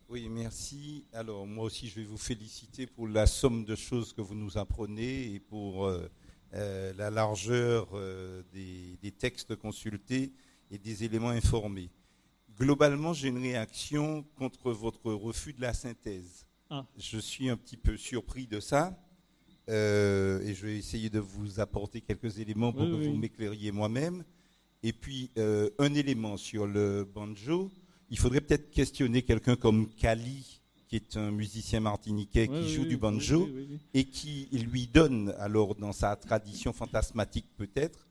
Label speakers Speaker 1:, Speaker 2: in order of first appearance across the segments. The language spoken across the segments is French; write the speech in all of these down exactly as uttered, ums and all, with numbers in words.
Speaker 1: Oui, merci. Alors, moi aussi, je vais vous féliciter pour la somme de choses que vous nous apprenez et pour euh, euh, la largeur euh, des, des textes consultés et des éléments informés. Globalement, j'ai une réaction contre votre refus de la synthèse. Ah. Je suis un petit peu surpris de ça euh, et je vais essayer de vous apporter quelques éléments pour oui, que oui. vous m'éclairiez moi-même. Et puis, euh, un élément sur le banjo. Il faudrait peut-être questionner quelqu'un comme Kali, qui est un musicien martiniquais qui oui, joue oui, du banjo oui, oui, oui. et qui lui donne, alors dans sa tradition fantasmatique peut-être,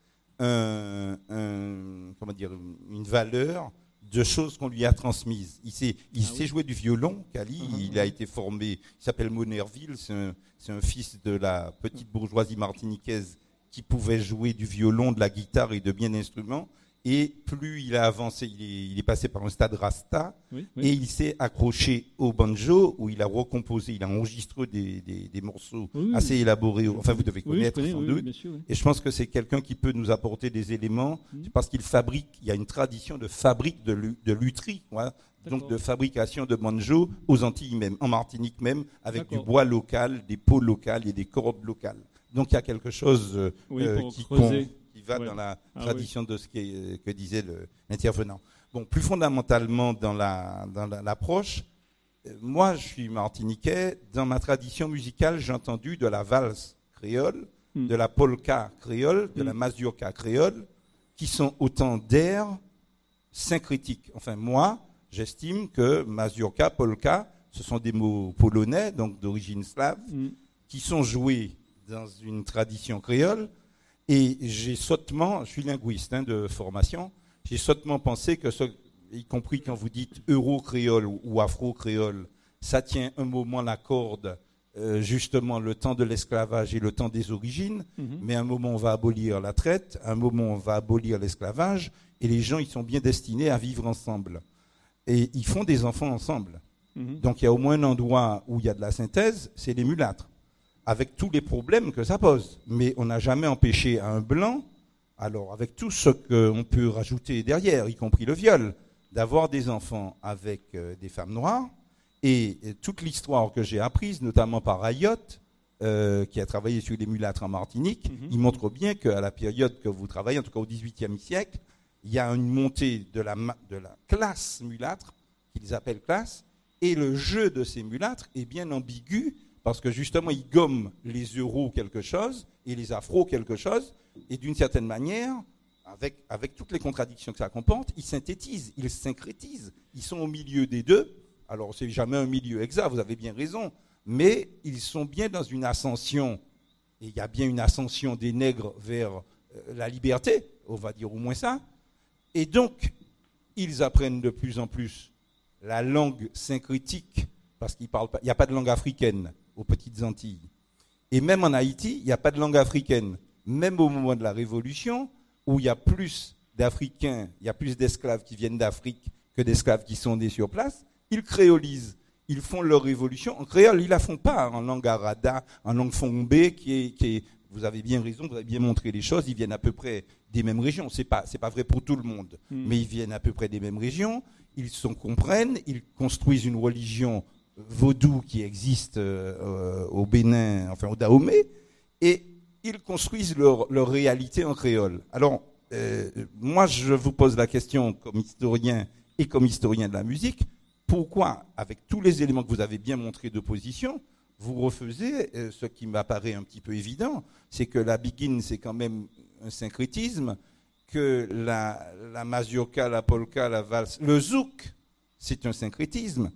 Speaker 1: un, un, comment dire, une valeur de choses qu'on lui a transmises. Il sait, il ah, sait oui. jouer du violon, Kali, uh-huh, il uh-huh. a été formé, il s'appelle Monerville, c'est un, c'est un fils de la petite bourgeoisie martiniquaise qui pouvait jouer du violon, de la guitare et de bien d'instruments. Et plus il a avancé, il est, il est passé par un stade rasta, oui, oui. et il s'est accroché au banjo, où il a recomposé, il a enregistré des, des, des morceaux oui, assez oui. élaborés. Enfin, vous devez connaître oui, sans oui, doute. Oui, sûr, oui. Et je pense que c'est quelqu'un qui peut nous apporter des éléments, oui. parce qu'il fabrique, il y a une tradition de fabrique de, de lutherie, voilà, donc de fabrication de banjo aux Antilles même, en Martinique même, avec D'accord. du bois local, des peaux locales et des cordes locales. Donc il y a quelque chose euh, oui, euh, qui compte. Qui va ouais. dans la ah, tradition oui. de ce qui, que disait le, l'intervenant. Bon, plus fondamentalement dans, la, dans la, l'approche, euh, moi je suis martiniquais, dans ma tradition musicale j'ai entendu de la valse créole, mm. de la polka créole, de mm. la mazurka créole, qui sont autant d'airs syncrétiques. Enfin moi, j'estime que mazurka, polka, ce sont des mots polonais, donc d'origine slave, mm. qui sont joués dans une tradition créole. Et j'ai sottement, je suis linguiste hein, de formation, j'ai sottement pensé que, ce, y compris quand vous dites euro-créole ou afro-créole, ça tient un moment la corde, euh, justement le temps de l'esclavage et le temps des origines, mm-hmm. mais à un moment on va abolir la traite, à un moment on va abolir l'esclavage, et les gens ils sont bien destinés à vivre ensemble. Et ils font des enfants ensemble. Mm-hmm. Donc il y a au moins un endroit où il y a de la synthèse, c'est les mulâtres, avec tous les problèmes que ça pose. Mais on n'a jamais empêché à un blanc, alors avec tout ce qu'on peut rajouter derrière, y compris le viol, d'avoir des enfants avec euh, des femmes noires. Et, et toute l'histoire que j'ai apprise, notamment par Ayotte, euh, qui a travaillé sur les mulâtres en Martinique, mm-hmm. il montre bien qu'à la période que vous travaillez, en tout cas au dix-huitième siècle, il y a une montée de la, de la classe mulâtre, qu'ils appellent classe, et le jeu de ces mulâtres est bien ambigu, parce que justement, ils gomment les euros quelque chose et les afros quelque chose, et d'une certaine manière, avec, avec toutes les contradictions que ça comporte, ils synthétisent, ils syncrétisent, ils sont au milieu des deux. Alors, c'est jamais un milieu exact, vous avez bien raison, mais ils sont bien dans une ascension, et il y a bien une ascension des nègres vers euh, la liberté, on va dire au moins ça, et donc, ils apprennent de plus en plus la langue syncrétique, parce qu'il n'y a pas de langue africaine aux Petites Antilles. Et même en Haïti, il n'y a pas de langue africaine. Même au moment de la Révolution, où il y a plus d'Africains, il y a plus d'esclaves qui viennent d'Afrique que d'esclaves qui sont nés sur place, ils créolisent. Ils font leur révolution en créole. Ils ne la font pas en langue arada, en langue fombée, qui est, qui est, vous avez bien raison, vous avez bien montré les choses, ils viennent à peu près des mêmes régions. Ce n'est pas, c'est pas vrai pour tout le monde, mmh. mais ils viennent à peu près des mêmes régions, ils se comprennent, ils construisent une religion vaudou qui existe euh, au Bénin, enfin au Dahomey, et ils construisent leur, leur réalité en créole. Alors, euh, moi, je vous pose la question comme historien et comme historien de la musique, pourquoi, avec tous les éléments que vous avez bien montrés d'opposition, vous refusez euh, ce qui m'apparaît un petit peu évident, c'est que la biguine, c'est quand même un syncrétisme, que la, la mazurka, la polka, la valse, le zouk, c'est un syncrétisme.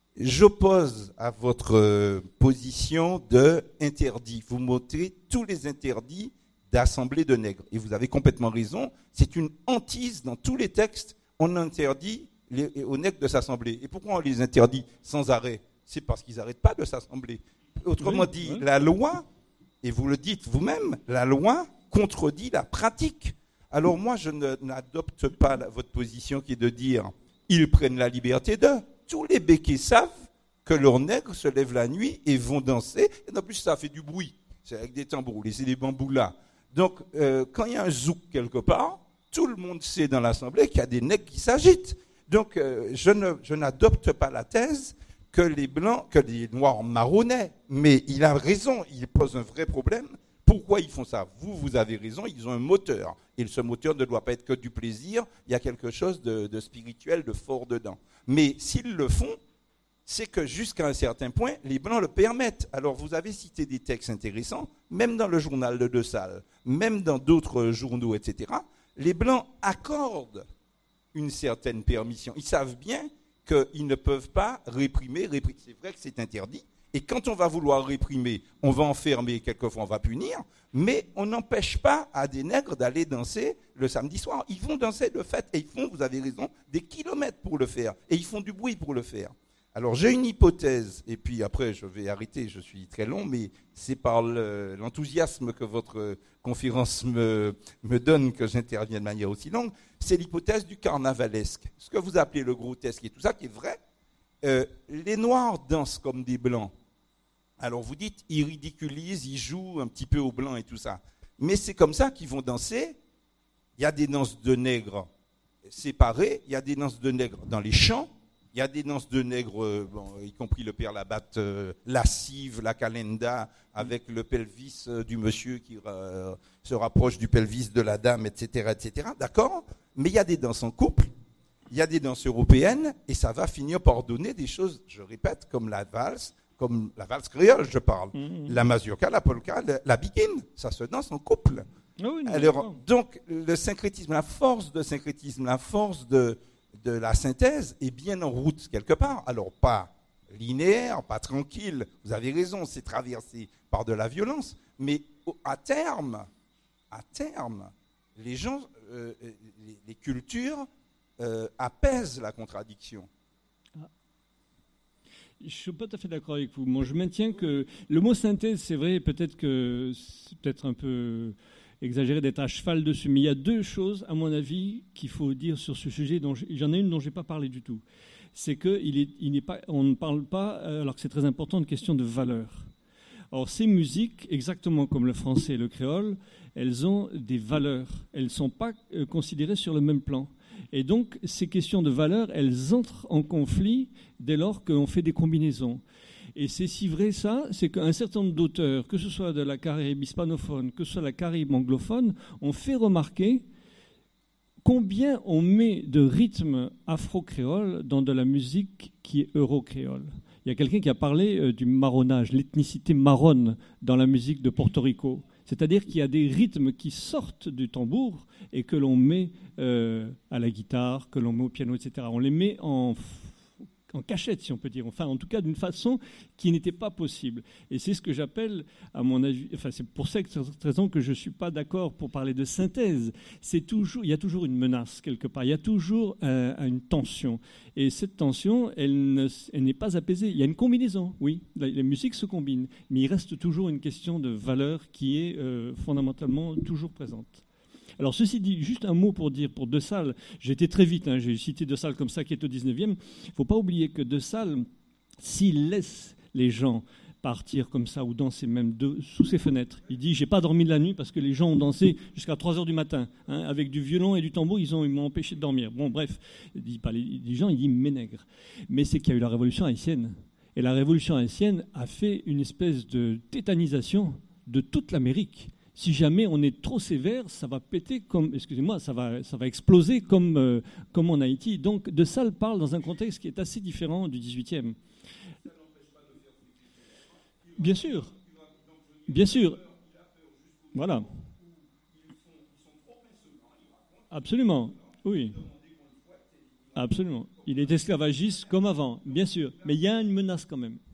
Speaker 1: J'oppose à votre euh, position de interdit. Vous montrez tous les interdits d'assemblée de nègres. Et vous avez complètement raison. C'est une hantise dans tous les textes. On interdit les, aux nègres de s'assembler. Et pourquoi on les interdit sans arrêt ? C'est parce qu'ils n'arrêtent pas de s'assembler. Autrement oui, dit, oui. la loi, et vous le dites vous-même, la loi contredit la pratique. Alors moi, je ne, n'adopte pas la, votre position qui est de dire ils prennent la liberté d'eux. Tous les béquets savent que leurs nègres se lèvent la nuit et vont danser. Et en plus, ça fait du bruit. C'est avec des tambours, c'est des bambous là. Donc, euh, quand il y a un zouk quelque part, tout le monde sait dans l'Assemblée qu'il y a des nègres qui s'agitent. Donc, euh, je, ne, je n'adopte pas la thèse que les blancs, que les noirs marronnaient. Mais il a raison, il pose un vrai problème. Pourquoi ils font ça? Vous, vous avez raison, ils ont un moteur. Et ce moteur ne doit pas être que du plaisir, il y a quelque chose de, de spirituel, de fort dedans. Mais s'ils le font, c'est que jusqu'à un certain point, les Blancs le permettent. Alors vous avez cité des textes intéressants, même dans le journal de De Salles, même dans d'autres journaux, et cetera. Les Blancs accordent une certaine permission. Ils savent bien qu'ils ne peuvent pas réprimer, réprimer. C'est vrai que c'est interdit. Et quand on va vouloir réprimer, on va enfermer, quelquefois on va punir, mais on n'empêche pas à des nègres d'aller danser le samedi soir. Ils vont danser de fait, et ils font, vous avez raison, des kilomètres pour le faire, et ils font du bruit pour le faire. Alors j'ai une hypothèse, et puis après je vais arrêter, je suis très long, mais c'est par le, l'enthousiasme que votre conférence me, me donne que j'interviens de manière aussi longue, c'est l'hypothèse du carnavalesque. Ce que vous appelez le grotesque et tout ça, qui est vrai, euh, les Noirs dansent comme des Blancs. Alors vous dites, ils ridiculisent, ils jouent un petit peu aux Blancs et tout ça. Mais c'est comme ça qu'ils vont danser. Il y a des danses de nègres séparées, il y a des danses de nègres dans les champs, il y a des danses de nègres, euh, bon, y compris le père Labatte, euh, lascive, la calenda, avec le pelvis euh, du monsieur qui euh, se rapproche du pelvis de la dame, et cetera, et cetera. D'accord? Mais il y a des danses en couple, il y a des danses européennes, et ça va finir par donner des choses, je répète, comme la valse, comme la valse créole, je parle, mmh. la mazurka, la polka, la, la biguine, ça se danse en couple. Ah oui, alors, donc, le syncrétisme, la force de syncrétisme, la force de, de la synthèse est bien en route quelque part. Alors, pas linéaire, pas tranquille, vous avez raison, c'est traversé par de la violence, mais à terme, à terme, les gens, euh, les, les cultures euh, apaisent la contradiction.
Speaker 2: Je ne suis pas tout à fait d'accord avec vous. Moi, je maintiens que le mot synthèse, c'est vrai, peut-être que c'est peut-être un peu exagéré d'être à cheval dessus, mais il y a deux choses, à mon avis, qu'il faut dire sur ce sujet. Dont j'en ai une dont je n'ai pas parlé du tout. C'est qu'on ne parle pas, alors que c'est très important, de question de valeur. Or, ces musiques, exactement comme le français et le créole, elles ont des valeurs. Elles ne sont pas considérées sur le même plan. Et donc, ces questions de valeur, elles entrent en conflit dès lors qu'on fait des combinaisons. Et c'est si vrai ça, c'est qu'un certain nombre d'auteurs, que ce soit de la Caraïbe hispanophone, que ce soit de la Caraïbe anglophone, ont fait remarquer combien on met de rythme afro-créole dans de la musique qui est euro-créole. Il y a quelqu'un qui a parlé du marronnage, l'ethnicité marronne dans la musique de Porto Rico. C'est-à-dire qu'il y a des rythmes qui sortent du tambour et que l'on met euh, à la guitare, que l'on met au piano, et cetera. On les met en, en cachette, si on peut dire. Enfin, en tout cas, d'une façon qui n'était pas possible. Et c'est ce que j'appelle, à mon avis, enfin, c'est pour cette raison que je ne suis pas d'accord pour parler de synthèse. C'est toujours, il y a toujours une menace quelque part. Il y a toujours euh, une tension. Et cette tension, elle, ne, elle n'est pas apaisée. Il y a une combinaison, oui. La, la musique se combine. Mais il reste toujours une question de valeur qui est euh, fondamentalement toujours présente. Alors, ceci dit, juste un mot pour dire, pour De Salles, j'ai été très vite, hein, j'ai cité De Salles comme ça, qui est au dix-neuvième. Il ne faut pas oublier que De Salles, s'il laisse les gens partir comme ça ou danser même de, sous ses fenêtres, il dit « j'ai pas dormi de la nuit parce que les gens ont dansé jusqu'à trois heures du matin, hein, avec du violon et du tambour, ils, ont, ils m'ont empêché de dormir ». Bon, bref, il dit pas les, les gens, il dit « mes nègres ». Mais c'est qu'il y a eu la révolution haïtienne. Et la révolution haïtienne a fait une espèce de tétanisation de toute l'Amérique. Si jamais on est trop sévère, ça va péter comme, excusez-moi, ça va, ça va exploser comme, euh, comme en Haïti. Donc De Salles parle dans un contexte qui est assez différent du dix-huitième. Bien sûr, bien sûr. Voilà. Absolument, oui. Absolument. Il est esclavagiste comme avant, bien sûr. Mais il y a une menace quand même.